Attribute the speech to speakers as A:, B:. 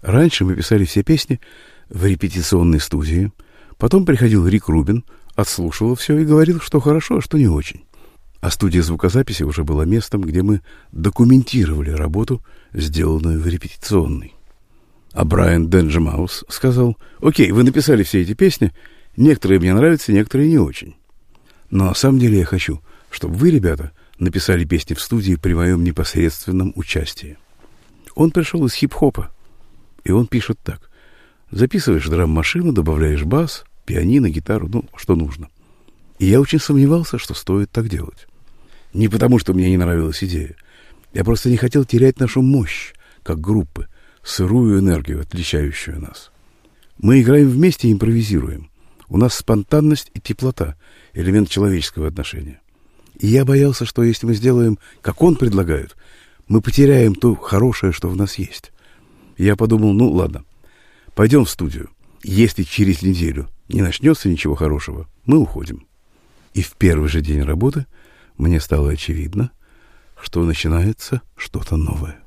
A: Раньше мы писали все песни в репетиционной студии, потом приходил Рик Рубин, отслушивал все и говорил, что хорошо, а что не очень. А студия звукозаписи уже была местом, где мы документировали работу, сделанную в репетиционной. А Брайан Денджимаус сказал: «Окей, вы написали все эти песни, некоторые мне нравятся, некоторые не очень. Но на самом деле я хочу, чтобы вы, ребята, написали песни в студии при моем непосредственном участии». Он пришел из хип-хопа, и он пишет так: записываешь драм-машину, добавляешь бас, пианино, гитару, что нужно. И я очень сомневался, что стоит так делать. Не потому, что мне не нравилась идея. Я просто не хотел терять нашу мощь, как группы, сырую энергию, отличающую нас. Мы играем вместе и импровизируем. У нас спонтанность и теплота, элемент человеческого отношения. И я боялся, что если мы сделаем, как он предлагает, мы потеряем то хорошее, что в нас есть. И я подумал, ладно, пойдем в студию. Если через неделю не начнется ничего хорошего, мы уходим. И в первый же день работы мне стало очевидно, что начинается что-то новое.